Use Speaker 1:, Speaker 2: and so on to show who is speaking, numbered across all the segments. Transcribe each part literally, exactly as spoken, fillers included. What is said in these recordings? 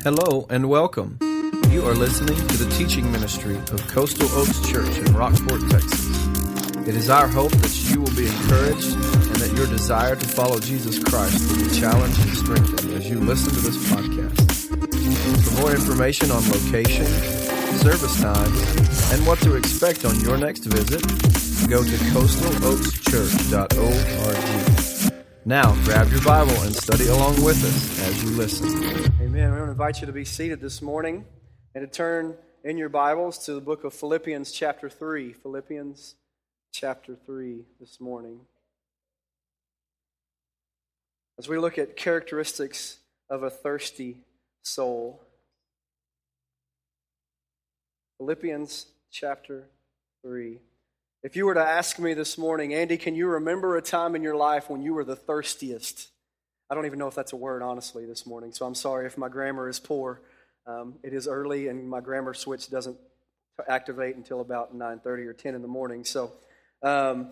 Speaker 1: Hello and welcome. You are listening to the teaching ministry of Coastal Oaks Church in Rockport, Texas. It is our hope that you will be encouraged and that your desire to follow Jesus Christ will be challenged and strengthened as you listen to this podcast. For more information on location, service times, and what to expect on your next visit, go to coastal oaks church dot org. Now, grab your Bible and study along with us as you listen. Amen. We want to invite you to be seated this morning and to turn in your Bibles to the book of Philippians chapter three. Philippians chapter three this morning. As we look at characteristics of a thirsty soul. Philippians chapter three. If you were to ask me this morning, Andy, can you remember a time in your life when you were the thirstiest? I don't even know if that's a word, honestly, this morning, so I'm sorry if my grammar is poor. Um, it is early, and my grammar switch doesn't activate until about nine thirty or ten in the morning. So um,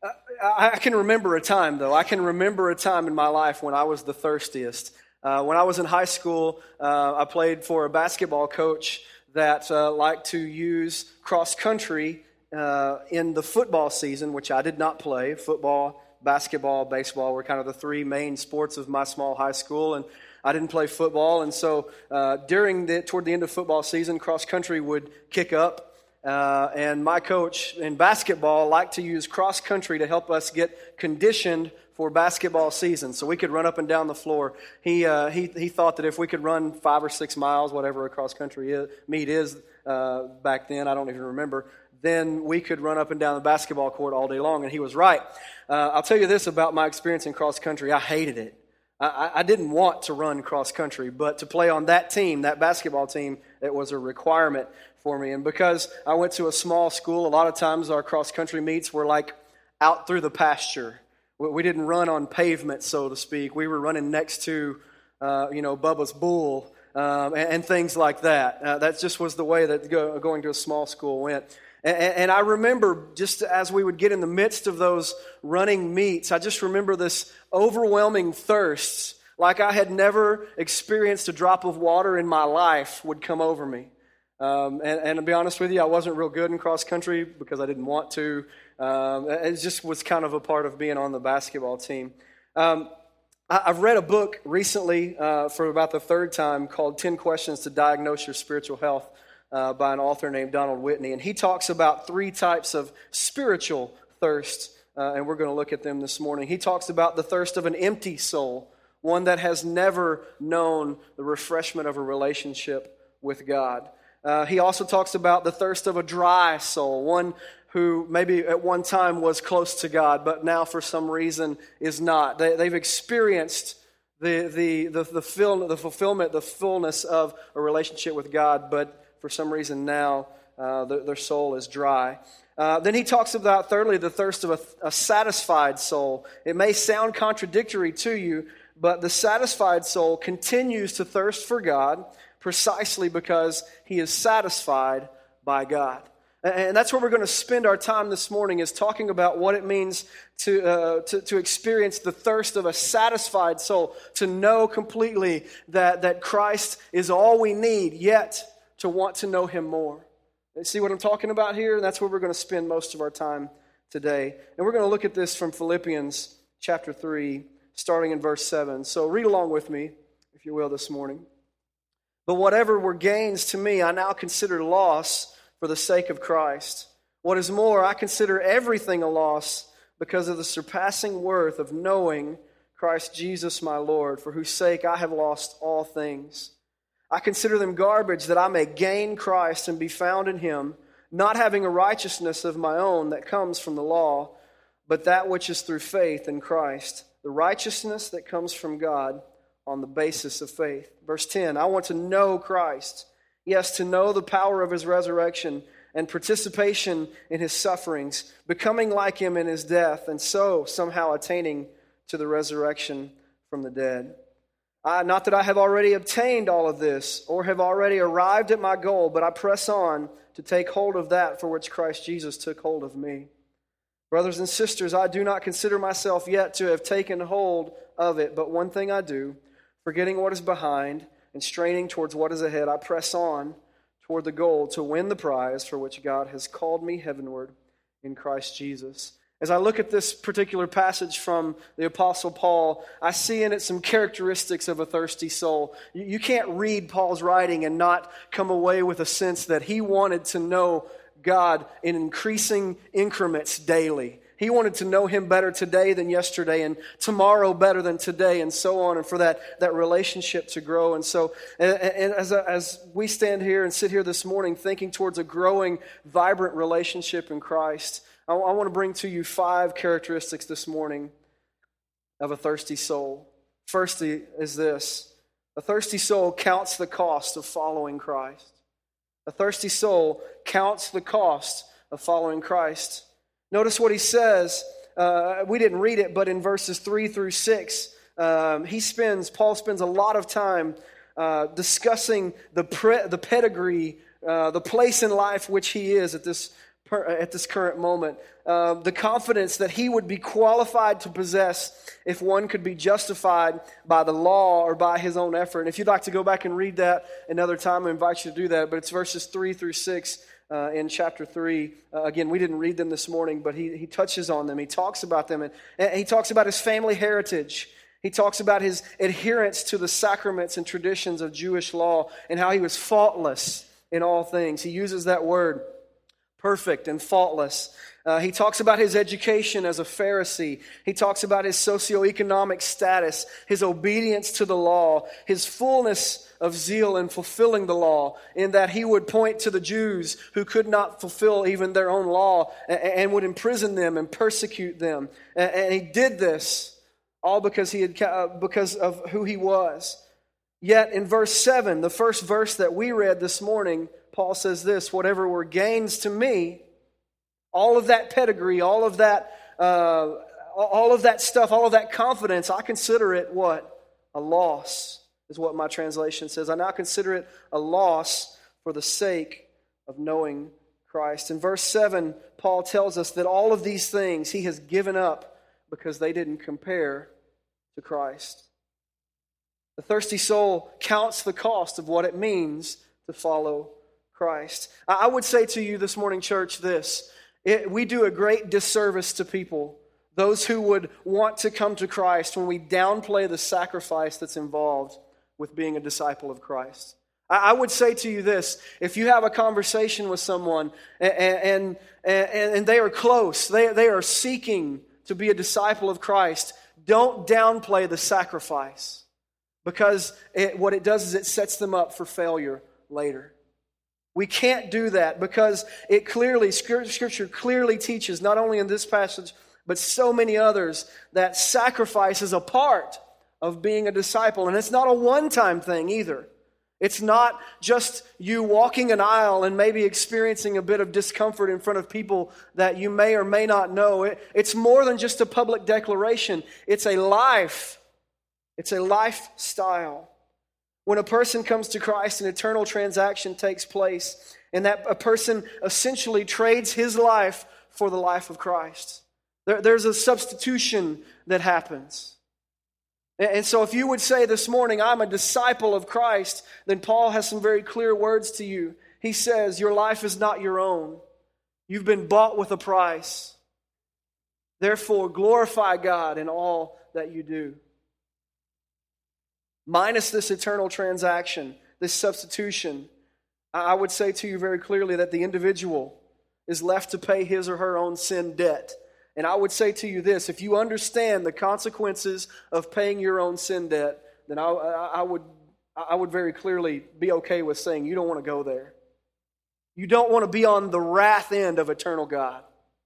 Speaker 1: I, I can remember a time, though. I can remember a time in my life when I was the thirstiest. Uh, when I was in high school, uh, I played for a basketball coach that uh, liked to use cross-country Uh, in the football season, which I did not play. Football, basketball, baseball were kind of the three main sports of my small high school, and I didn't play football. And so uh, during the toward the end of football season, cross country would kick up, uh, and my coach in basketball liked to use cross country to help us get conditioned for basketball season, so we could run up and down the floor. He uh, he he thought that if we could run five or six miles, whatever a cross country is, meet is uh, back then, I don't even remember, then we could run up and down the basketball court all day long, and he was right. Uh, I'll tell you this about my experience in cross country. I hated it. I, I didn't want to run cross country, but to play on that team, that basketball team, it was a requirement for me. And because I went to a small school, a lot of times our cross country meets were like out through the pasture. We didn't run on pavement, so to speak. We were running next to, uh, you know, Bubba's Bull um, and, and things like that. Uh, that just was the way that go, going to a small school went. And I remember just as we would get in the midst of those running meets, I just remember this overwhelming thirst, like I had never experienced a drop of water in my life, would come over me. Um, and, and to be honest with you, I wasn't real good in cross country because I didn't want to. Um, it just was kind of a part of being on the basketball team. Um, I, I've read a book recently uh, for about the third time called ten questions to Diagnose Your Spiritual Health. Uh, by an author named Donald Whitney. And he talks about three types of spiritual thirst, uh, and we're going to look at them this morning. He talks about the thirst of an empty soul, one that has never known the refreshment of a relationship with God. Uh, he also talks about the thirst of a dry soul, one who maybe at one time was close to God, but now for some reason is not. They, they've experienced the, the, the, the, fill, the fulfillment, the fullness of a relationship with God, but for some reason now, uh, the, their soul is dry. Uh, then he talks about, thirdly, the thirst of a, a satisfied soul. It may sound contradictory to you, but the satisfied soul continues to thirst for God precisely because he is satisfied by God. And, and that's where we're going to spend our time this morning, is talking about what it means to, uh, to, to experience the thirst of a satisfied soul, to know completely that, that Christ is all we need, yet to want to know him more. See what I'm talking about here? And that's where we're going to spend most of our time today. And we're going to look at this from Philippians chapter three, starting in verse seven. So read along with me, if you will, this morning. But whatever were gains to me, I now consider loss for the sake of Christ. What is more, I consider everything a loss because of the surpassing worth of knowing Christ Jesus my Lord, for whose sake I have lost all things. I consider them garbage that I may gain Christ and be found in him, not having a righteousness of my own that comes from the law, but that which is through faith in Christ, the righteousness that comes from God on the basis of faith. Verse ten, I want to know Christ, yes, to know the power of his resurrection and participation in his sufferings, becoming like him in his death, and so somehow attaining to the resurrection from the dead. Uh, not that I have already obtained all of this or have already arrived at my goal, but I press on to take hold of that for which Christ Jesus took hold of me. Brothers and sisters, I do not consider myself yet to have taken hold of it, but one thing I do, forgetting what is behind and straining towards what is ahead, I press on toward the goal to win the prize for which God has called me heavenward in Christ Jesus. As I look at this particular passage from the Apostle Paul, I see in it some characteristics of a thirsty soul. You can't read Paul's writing and not come away with a sense that he wanted to know God in increasing increments daily. He wanted to know Him better today than yesterday, and tomorrow better than today, and so on, and for that, that relationship to grow. And so and, and as, as we stand here and sit here this morning thinking towards a growing, vibrant relationship in Christ, I, I want to bring to you five characteristics this morning of a thirsty soul. First is this: a thirsty soul counts the cost of following Christ. A thirsty soul counts the cost of following Christ. Notice what he says. Uh, we didn't read it, but in verses three through six, um, he spends, Paul spends a lot of time uh, discussing the pre, the pedigree, uh, the place in life which he is at this per, at this current moment, uh, the confidence that he would be qualified to possess if one could be justified by the law or by his own effort. And if you'd like to go back and read that another time, I invite you to do that. But it's verses three through six. Uh, in chapter three, uh, again, we didn't read them this morning, but he, he touches on them. He talks about them, and, and he talks about his family heritage. He talks about his adherence to the sacraments and traditions of Jewish law and how he was faultless in all things. He uses that word, perfect and faultless. Uh, he talks about his education as a Pharisee. He talks about his socioeconomic status, his obedience to the law, his fullness of zeal in fulfilling the law, in that he would point to the Jews who could not fulfill even their own law and would imprison them and persecute them. And he did this all because he had because of who he was. Yet in verse seven, the first verse that we read this morning, Paul says this: whatever were gains to me, all of that pedigree, all of that, uh, all of that stuff, all of that confidence, I consider it what? A loss, is what my translation says. I now consider it a loss for the sake of knowing Christ. In verse seven, Paul tells us that all of these things he has given up because they didn't compare to Christ. The thirsty soul counts the cost of what it means to follow Christ. I would say to you this morning, church, this. It, we do a great disservice to people, those who would want to come to Christ, when we downplay the sacrifice that's involved with being a disciple of Christ. I, I would say to you this: if you have a conversation with someone and, and, and, and they are close, they, they are seeking to be a disciple of Christ, don't downplay the sacrifice, because it, what it does is it sets them up for failure later. We can't do that because it clearly, Scripture clearly teaches, not only in this passage, but so many others, that sacrifice is a part of being a disciple. And it's not a one-time thing either. It's not just you walking an aisle and maybe experiencing a bit of discomfort in front of people that you may or may not know. It, it's more than just a public declaration. It's a life. It's a lifestyle. When a person comes to Christ, an eternal transaction takes place, and that a person essentially trades his life for the life of Christ. There, there's a substitution that happens. And, and so if you would say this morning, I'm a disciple of Christ, then Paul has some very clear words to you. He says, your life is not your own. You've been bought with a price. Therefore, glorify God in all that you do. Minus this eternal transaction, this substitution, I would say to you very clearly that the individual is left to pay his or her own sin debt. And I would say to you this: if you understand the consequences of paying your own sin debt, then I, I would I would very clearly be okay with saying you don't want to go there. You don't want to be on the wrath end of eternal God.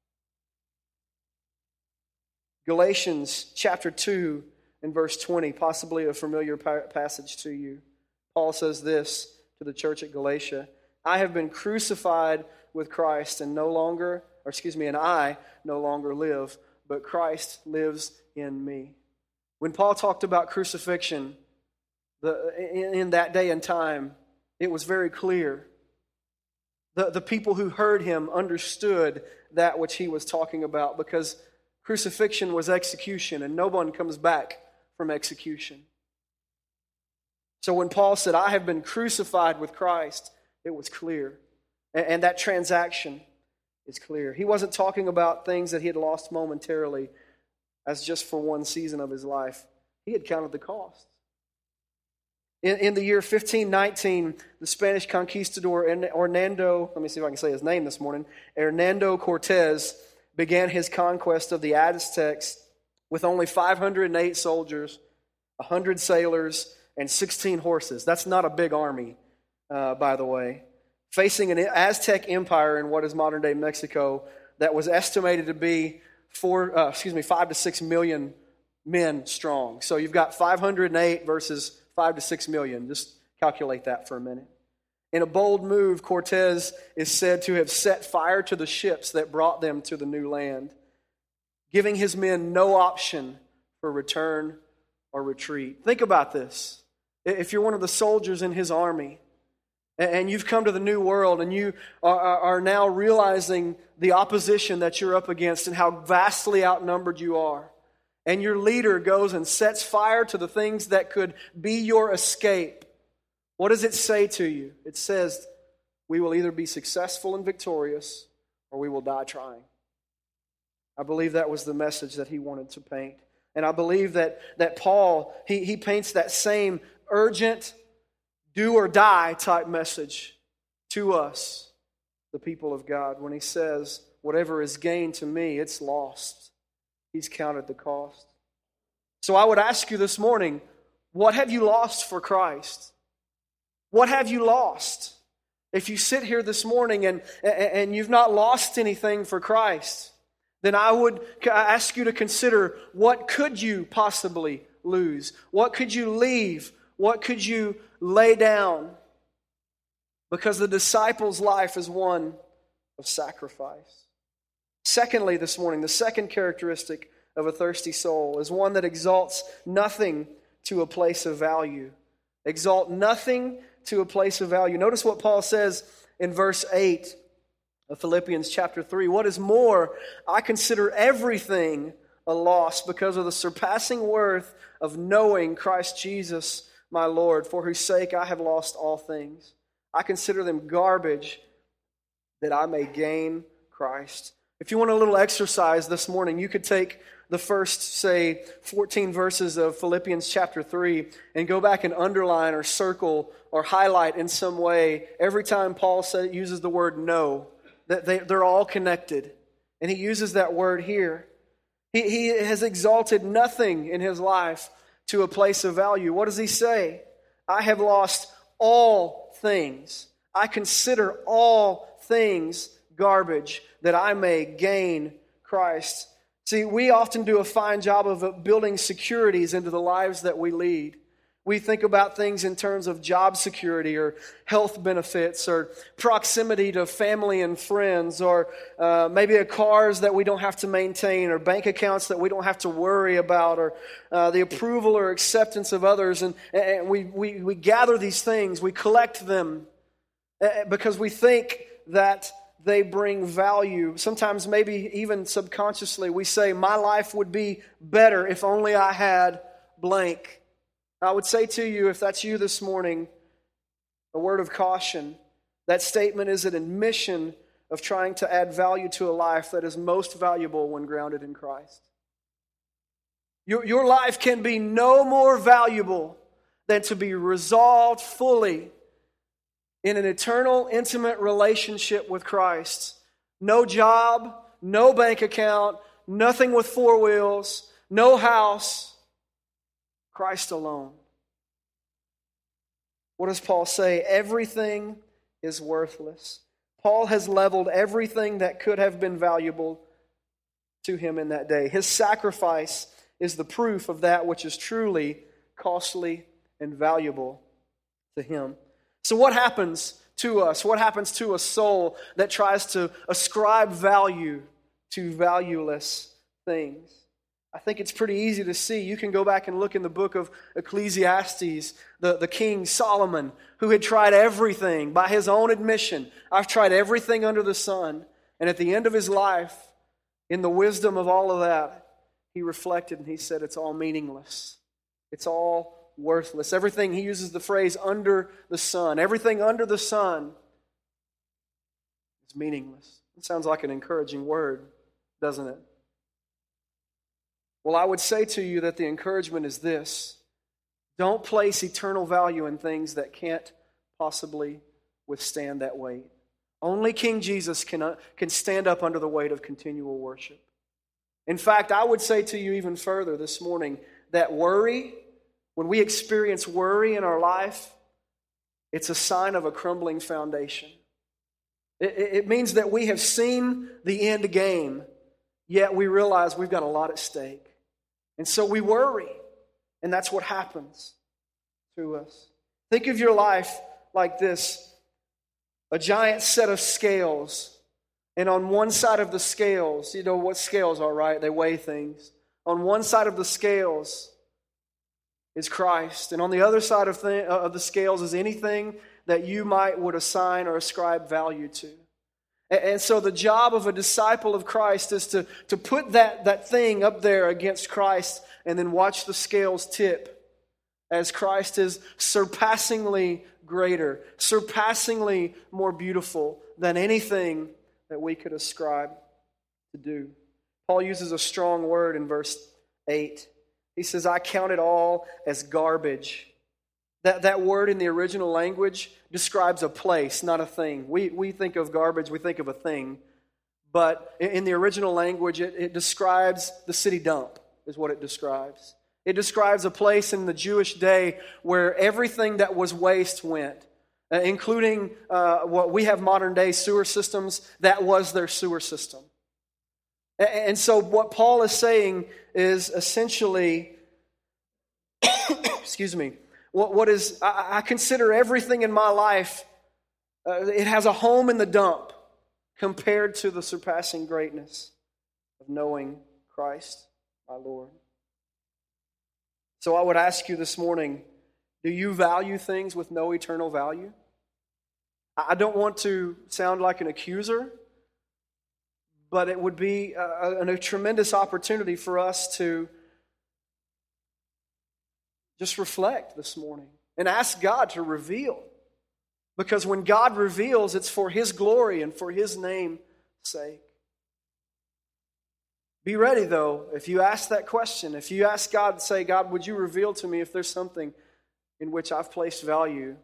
Speaker 1: Galatians chapter two in verse twenty, possibly a familiar passage to you. Paul says this to the church at Galatia: I have been crucified with Christ, and no longer, or excuse me, and I no longer live, but Christ lives in me. When Paul talked about crucifixion, the, in, in that day and time, it was very clear. The, the people who heard him understood that which he was talking about, because crucifixion was execution, and no one comes back from execution. So when Paul said, I have been crucified with Christ, it was clear. And, and that transaction is clear. He wasn't talking about things that he had lost momentarily as just for one season of his life. He had counted the cost. In, in the year fifteen nineteen, the Spanish conquistador Hernando, let me see if I can say his name this morning, Hernando Cortez began his conquest of the Aztecs with only five hundred eight soldiers, one hundred sailors, and sixteen horses. That's not a big army, uh, by the way. Facing an Aztec empire in what is modern-day Mexico that was estimated to be four, uh, excuse me, five to six million men strong. So you've got five hundred eight versus five to six million. Just calculate that for a minute. In a bold move, Cortez is said to have set fire to the ships that brought them to the new land, giving his men no option for return or retreat. Think about this. If you're one of the soldiers in his army, and you've come to the new world, and you are, are now realizing the opposition that you're up against and how vastly outnumbered you are, and your leader goes and sets fire to the things that could be your escape, what does it say to you? It says, we will either be successful and victorious, or we will die trying. I believe that was the message that he wanted to paint. And I believe that, that Paul, he, he paints that same urgent, do or die type message to us, the people of God, when he says, whatever is gained to me, it's lost. He's counted the cost. So I would ask you this morning, what have you lost for Christ? What have you lost? If you sit here this morning and, and you've not lost anything for Christ, then I would ask you to consider, what could you possibly lose? What could you leave? What could you lay down? Because the disciple's life is one of sacrifice. Secondly, this morning, the second characteristic of a thirsty soul is one that exalts nothing to a place of value. Exalt nothing to a place of value. Notice what Paul says in verse eight of Philippians chapter three. What is more, I consider everything a loss because of the surpassing worth of knowing Christ Jesus, my Lord, for whose sake I have lost all things. I consider them garbage that I may gain Christ. If you want a little exercise this morning, you could take the first, say, fourteen verses of Philippians chapter three and go back and underline or circle or highlight in some way every time Paul say, uses the word know, that they, they're all connected. And he uses that word here. He, he has exalted nothing in his life to a place of value. What does he say? I have lost all things. I consider all things garbage that I may gain Christ. See, we often do a fine job of building securities into the lives that we lead. We think about things in terms of job security or health benefits or proximity to family and friends or uh, maybe a cars that we don't have to maintain or bank accounts that we don't have to worry about or uh, the approval or acceptance of others. And, and we, we, we gather these things, we collect them because we think that they bring value. Sometimes maybe even subconsciously we say, my life would be better if only I had blank. I would say to you, if that's you this morning, a word of caution. That statement is an admission of trying to add value to a life that is most valuable when grounded in Christ. Your, your life can be no more valuable than to be resolved fully in an eternal, intimate relationship with Christ. No job, no bank account, nothing with four wheels, no house. Christ alone. What does Paul say? Everything is worthless. Paul has leveled everything that could have been valuable to him in that day. His sacrifice is the proof of that which is truly costly and valuable to him. So what happens to us? What happens to a soul that tries to ascribe value to valueless things? I think it's pretty easy to see. You can go back and look in the book of Ecclesiastes, the, the king Solomon, who had tried everything by his own admission. I've tried everything under the sun. And at the end of his life, in the wisdom of all of that, he reflected and he said, it's all meaningless. It's all worthless. Everything, he uses the phrase under the sun. Everything under the sun is meaningless. It sounds like an encouraging word, doesn't it? Well, I would say to you that the encouragement is this: don't place eternal value in things that can't possibly withstand that weight. Only King Jesus can, uh, can stand up under the weight of continual worship. In fact, I would say to you even further this morning that worry, when we experience worry in our life, it's a sign of a crumbling foundation. It, it means that we have seen the end game, yet we realize we've got a lot at stake. And so we worry, and that's what happens to us. Think of your life like this: a giant set of scales. And on one side of the scales, you know what scales are, right? They weigh things. On one side of the scales is Christ. And on the other side of, th- of the scales is anything that you might would assign or ascribe value to. And, and so the job of a disciple of Christ is to, to put that, that thing up there against Christ and then watch the scales tip as Christ is surpassingly greater, surpassingly more beautiful than anything that we could ascribe to do. Paul uses a strong word in verse eight. He says, I count it all as garbage. That, that word in the original language describes a place, not a thing. We, we think of garbage, we think of a thing. But in the original language, it, it describes the city dump, is what it describes. It describes a place in the Jewish day where everything that was waste went. Uh, including uh, what we have modern day sewer systems, that was their sewer system. And, and so what Paul is saying is essentially, excuse me, what, what is, I, I consider everything in my life, uh, it has a home in the dump compared to the surpassing greatness of knowing Christ, my Lord. So I would ask you this morning, do you value things with no eternal value? I don't want to sound like an accuser, but it would be a, a, a tremendous opportunity for us to just reflect this morning and ask God to reveal. Because when God reveals, it's for His glory and for His name's sake. Be ready, though, if you ask that question. If you ask God, say, God, would you reveal to me if there's something in which I've placed value?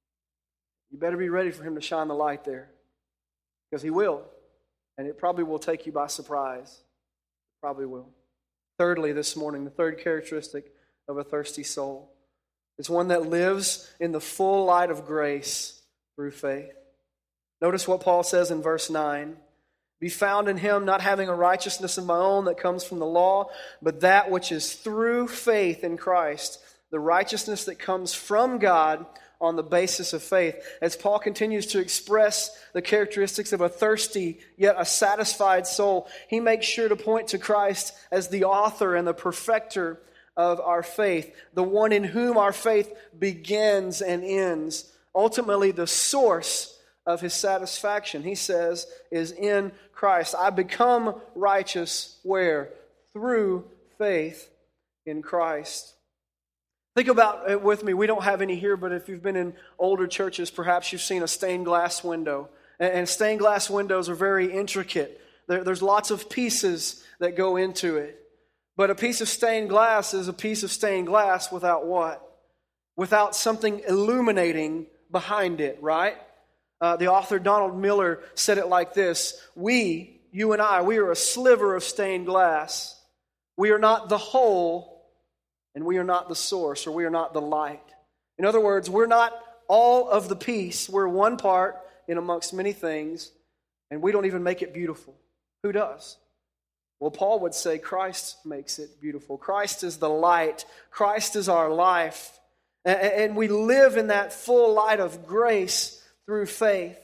Speaker 1: You better be ready for Him to shine the light there. Because He will. And it probably will take you by surprise. Probably will. Thirdly, this morning, the third characteristic of a thirsty soul is one that lives in the full light of grace through faith. Notice what Paul says in verse nine. Be found in Him, not having a righteousness of my own that comes from the law, but that which is through faith in Christ, the righteousness that comes from God on the basis of faith. As Paul continues to express the characteristics of a thirsty yet a satisfied soul, he makes sure to point to Christ as the author and the perfecter of our faith, the one in whom our faith begins and ends. Ultimately, the source of his satisfaction, he says, is in Christ. I become righteous where? Through faith in Christ. Think about it with me. We don't have any here, but if you've been in older churches, perhaps you've seen a stained glass window. And stained glass windows are very intricate. There's lots of pieces that go into it. But a piece of stained glass is a piece of stained glass without what? Without something illuminating behind it, right? Uh, the author Donald Miller said it like this: we, you and I, we are a sliver of stained glass. We are not the whole, and we are not the source, or we are not the light. In other words, we're not all of the piece. We're one part in amongst many things, and we don't even make it beautiful. Who does? Well, Paul would say Christ makes it beautiful. Christ is the light. Christ is our life. And we live in that full light of grace through faith.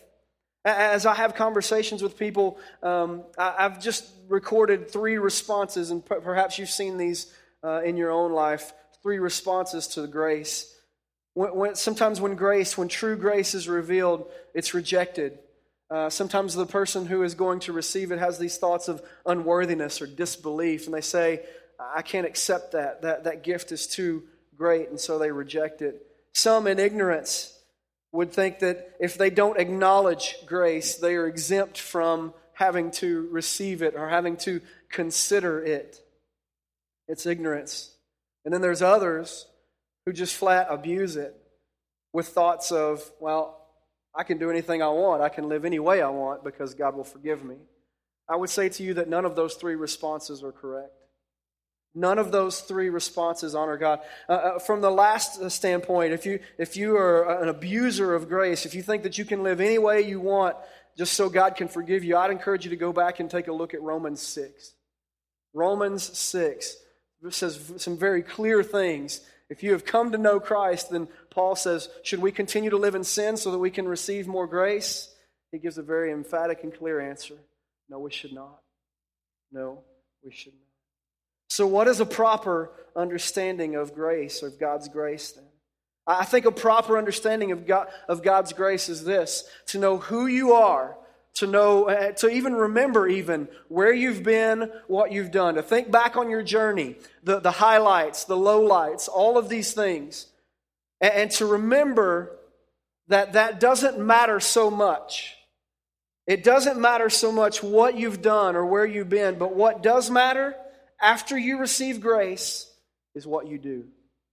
Speaker 1: As I have conversations with people, um, I've just recorded three responses, and perhaps you've seen these uh, in your own life, three responses to grace. When, when, sometimes when grace, when true grace is revealed, it's rejected. Uh, sometimes the person who is going to receive it has these thoughts of unworthiness or disbelief, and they say, I can't accept that. That, that gift is too great, and so they reject it. Some in ignorance would think that if they don't acknowledge grace, they are exempt from having to receive it or having to consider it. It's ignorance. And then there's others who just flat abuse it with thoughts of, well, I can do anything I want. I can live any way I want because God will forgive me. I would say to you that none of those three responses are correct. None of those three responses honor God. Uh, uh, from the last standpoint, if you if you are an abuser of grace, if you think that you can live any way you want just so God can forgive you, I'd encourage you to go back and take a look at Romans six. Romans six says some very clear things. If you have come to know Christ, then Paul says, should we continue to live in sin so that we can receive more grace? He gives a very emphatic and clear answer. No, we should not. No, we should not. So what is a proper understanding of grace, or of God's grace then? I think a proper understanding of God, of God's grace is this: to know who you are, to know, uh, to even remember even where you've been, what you've done, to think back on your journey, the, the highlights, the lowlights, all of these things, and, and to remember that that doesn't matter so much. It doesn't matter so much what you've done or where you've been, but what does matter after you receive grace is what you do.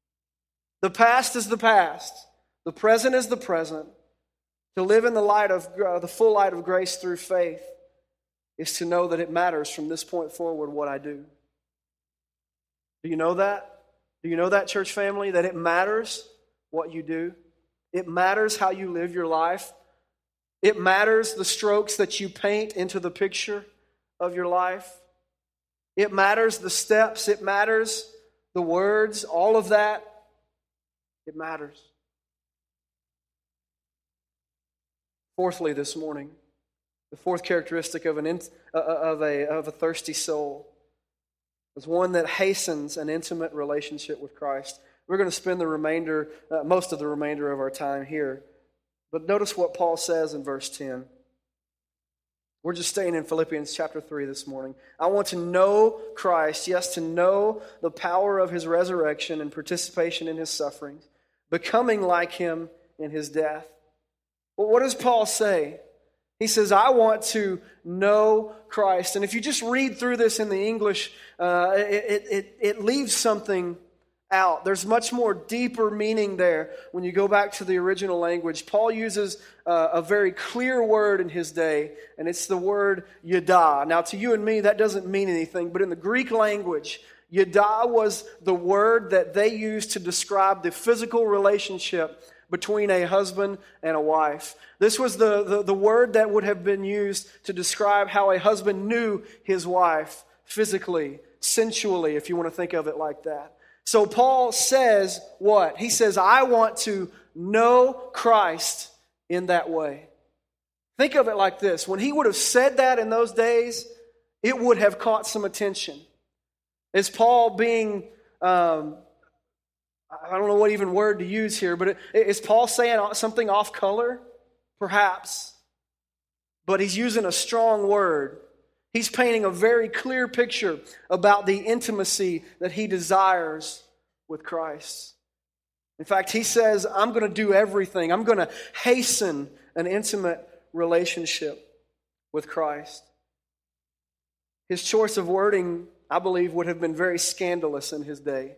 Speaker 1: The past is the past. The present is the present. To live in the light of uh, the full light of grace through faith is to know that it matters from this point forward what I do. Do you know that? Do you know that, church family? That it matters what you do. It matters how you live your life. It matters the strokes that you paint into the picture of your life. It matters the steps. It matters the words. All of that. It matters. Fourthly, this morning, the fourth characteristic of an uh, of a of a thirsty soul is one that hastens an intimate relationship with Christ. We're going to spend the remainder, uh, most of the remainder of our time here, but notice what Paul says in verse ten. We're just staying in Philippians chapter three this morning. I want to know Christ, yes, to know the power of His resurrection and participation in His sufferings, becoming like Him in His death. Well, what does Paul say? He says, I want to know Christ. And if you just read through this in the English, uh, it, it, it leaves something out. There's much more deeper meaning there when you go back to the original language. Paul uses uh, a very clear word in his day, and it's the word yada. Now, to you and me, that doesn't mean anything, but in the Greek language, yada was the word that they used to describe the physical relationship between a husband and a wife. This was the, the, the word that would have been used to describe how a husband knew his wife physically, sensually, if you want to think of it like that. So Paul says what? He says, I want to know Christ in that way. Think of it like this. When he would have said that in those days, it would have caught some attention. Is Paul being... Um, I don't know what even word to use here, but is Paul saying something off color? Perhaps. But he's using a strong word. He's painting a very clear picture about the intimacy that he desires with Christ. In fact, he says, I'm going to do everything. I'm going to hasten an intimate relationship with Christ. His choice of wording, I believe, would have been very scandalous in his day.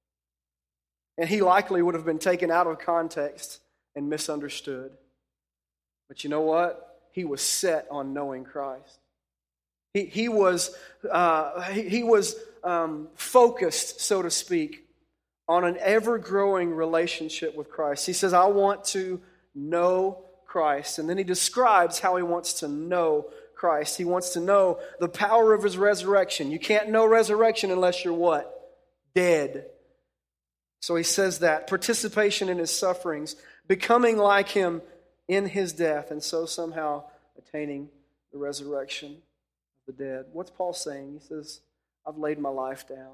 Speaker 1: And he likely would have been taken out of context and misunderstood. But you know what? He was set on knowing Christ. He, he was, uh, he, he was um, focused, so to speak, on an ever-growing relationship with Christ. He says, I want to know Christ. And then he describes how he wants to know Christ. He wants to know the power of His resurrection. You can't know resurrection unless you're what? Dead. So he says that, participation in His sufferings, becoming like Him in His death, and so somehow attaining the resurrection of the dead. What's Paul saying? He says, I've laid my life down.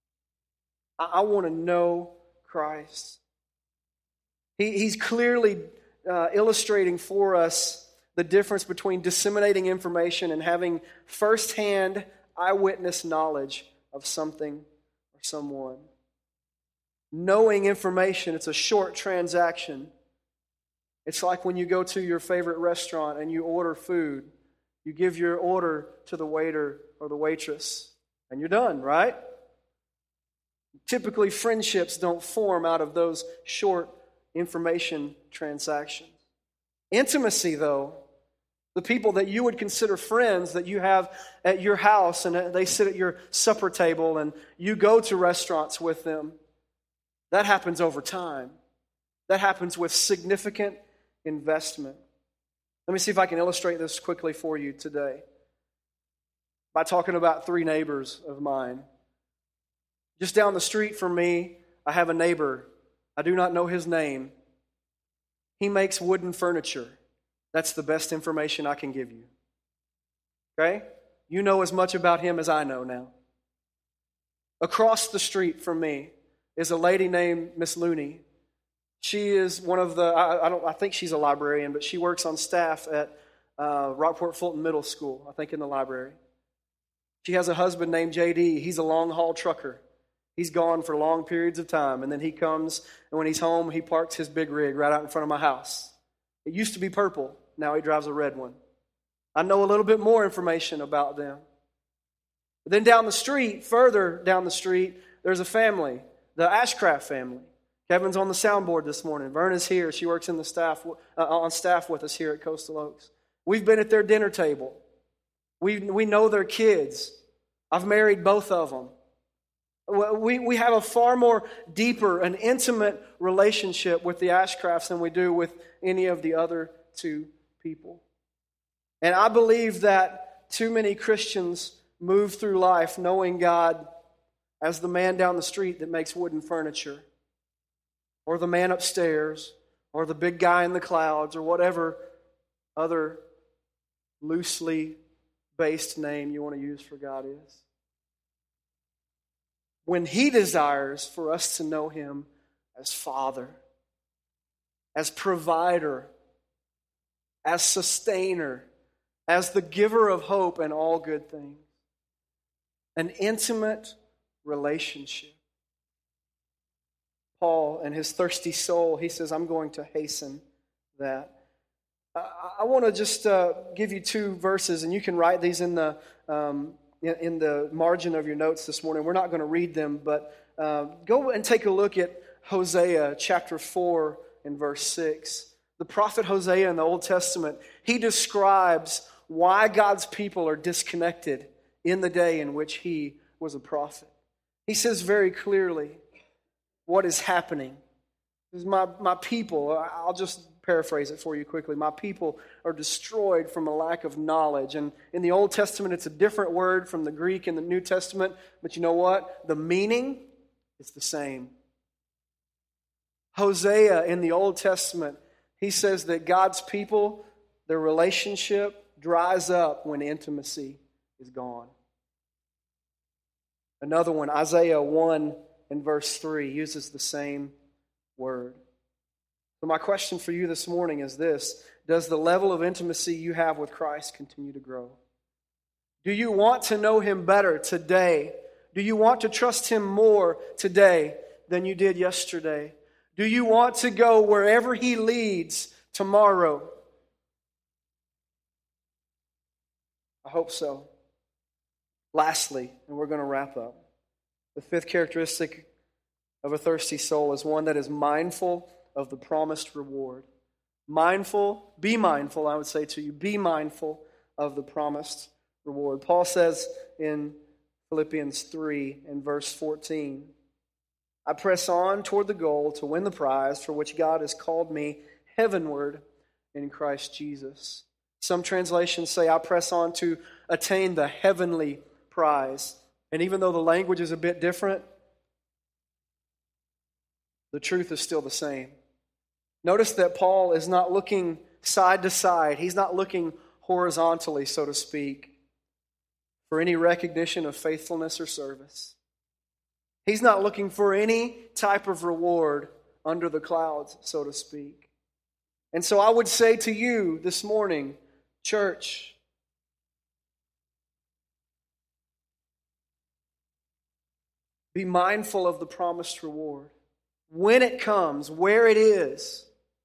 Speaker 1: I, I want to know Christ. He, he's clearly uh, illustrating for us the difference between disseminating information and having firsthand eyewitness knowledge of something or someone. Knowing information, it's a short transaction. It's like when you go to your favorite restaurant and you order food. You give your order to the waiter or the waitress, and you're done, right? Typically, friendships don't form out of those short information transactions. Intimacy, though, the people that you would consider friends that you have at your house and they sit at your supper table and you go to restaurants with them, that happens over time. That happens with significant investment. Let me see if I can illustrate this quickly for you today by talking about three neighbors of mine. Just down the street from me, I have a neighbor. I do not know his name. He makes wooden furniture. That's the best information I can give you. Okay? You know as much about him as I know now. Across the street from me is a lady named Miss Looney. She is one of the, I, I don't, I think she's a librarian, but she works on staff at uh, Rockport Fulton Middle School, I think in the library. She has a husband named J D. He's a long-haul trucker. He's gone for long periods of time, and then he comes, and when he's home, he parks his big rig right out in front of my house. It used to be purple. Now he drives a red one. I know a little bit more information about them. But then down the street, further down the street, there's a family, the Ashcraft family. Kevin's on the soundboard this morning. Verna's here. She works in the staff uh, on staff with us here at Coastal Oaks. We've been at their dinner table. We we know their kids. I've married both of them. We we have a far more deeper and intimate relationship with the Ashcrafts than we do with any of the other two people. And I believe that too many Christians move through life knowing God as the man down the street that makes wooden furniture, or the man upstairs, or the big guy in the clouds, or whatever other loosely based name you want to use for God is. When He desires for us to know Him as Father, as provider, as sustainer, as the giver of hope and all good things. An intimate relationship. Paul and his thirsty soul, he says, I'm going to hasten that. I, I want to just uh, give you two verses, and you can write these in the um, in, in the margin of your notes this morning. We're not going to read them, but uh, go and take a look at Hosea chapter four and verse six. The prophet Hosea in the Old Testament, he describes why God's people are disconnected in the day in which he was a prophet. He says very clearly what is happening. He says, my, my people, I'll just paraphrase it for you quickly. My people are destroyed from a lack of knowledge. And in the Old Testament, it's a different word from the Greek in the New Testament. But you know what? The meaning is the same. Hosea in the Old Testament, he says that God's people, their relationship dries up when intimacy is gone. Another one, Isaiah one and verse three, uses the same word. So my question for you this morning is this: does the level of intimacy you have with Christ continue to grow? Do you want to know Him better today? Do you want to trust Him more today than you did yesterday? Do you want to go wherever He leads tomorrow? I hope so. Lastly, and we're going to wrap up, the fifth characteristic of a thirsty soul is one that is mindful of the promised reward. Mindful, be mindful, I would say to you, be mindful of the promised reward. Paul says in Philippians three and verse fourteen, I press on toward the goal to win the prize for which God has called me heavenward in Christ Jesus. Some translations say, I press on to attain the heavenly prize. And even though the language is a bit different, the truth is still the same. Notice that Paul is not looking side to side. He's not looking horizontally, so to speak, for any recognition of faithfulness or service. He's not looking for any type of reward under the clouds, so to speak. And so I would say to you this morning, church, be mindful of the promised reward. when it comes, where it is.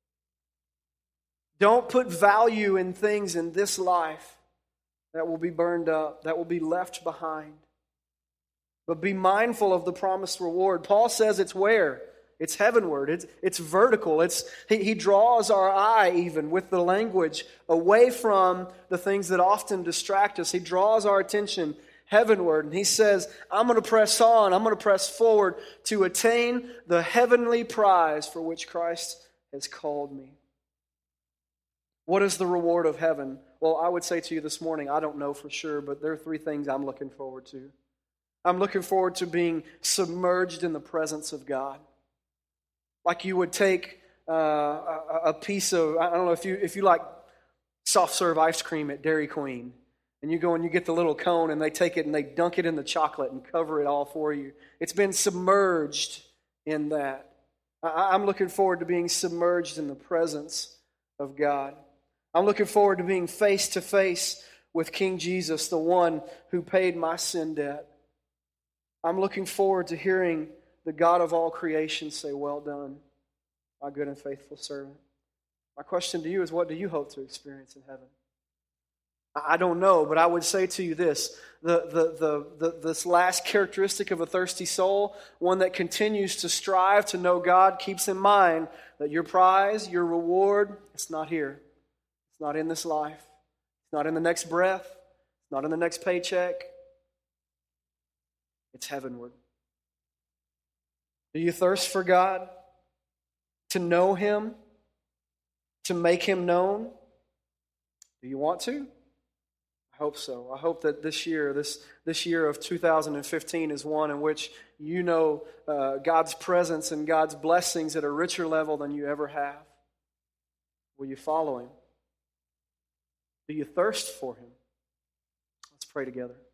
Speaker 1: Don't put value in things in this life that will be burned up, that will be left behind. But be mindful of the promised reward. Paul says it's where? It's heavenward. It's, it's vertical. It's, he, he draws our eye even with the language away from the things that often distract us. He draws our attention heavenward. And he says, I'm going to press on. I'm going to press forward to attain the heavenly prize for which Christ has called me. What is the reward of heaven? Well, I would say to you this morning, I don't know for sure, but there are three things I'm looking forward to. I'm looking forward to being submerged in the presence of God. Like you would take uh, a, a piece of, I don't know, if you if you like soft serve ice cream at Dairy Queen, and you go and you get the little cone and they take it and they dunk it in the chocolate and cover it all for you. It's been submerged in that. I, I'm looking forward to being submerged in the presence of God. I'm looking forward to being face to face with King Jesus, the one who paid my sin debt. I'm looking forward to hearing the God of all creation say, well done, my good and faithful servant. My question to you is, what do you hope to experience in heaven? I don't know, but I would say to you this, the, the, the, the, this last characteristic of a thirsty soul, one that continues to strive to know God, keeps in mind that your prize, your reward, it's not here. It's not in this life. It's not in the next breath. It's not in the next paycheck. It's heavenward. Do you thirst for God? To know Him? To make Him known? Do you want to? I hope so. I hope that this year, this, this year of two thousand fifteen is one in which you know uh, God's presence and God's blessings at a richer level than you ever have. Will you follow Him? Do you thirst for Him? Let's pray together.